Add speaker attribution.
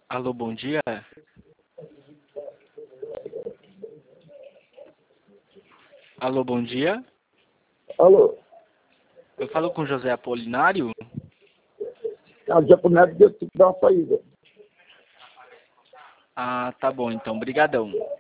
Speaker 1: Alô, bom dia. Alô, bom dia.
Speaker 2: Alô,
Speaker 1: Eu falo com José Apolinário.
Speaker 2: a japonesa deu que dar uma saída.
Speaker 1: Ah, tá bom, então. Brigadão.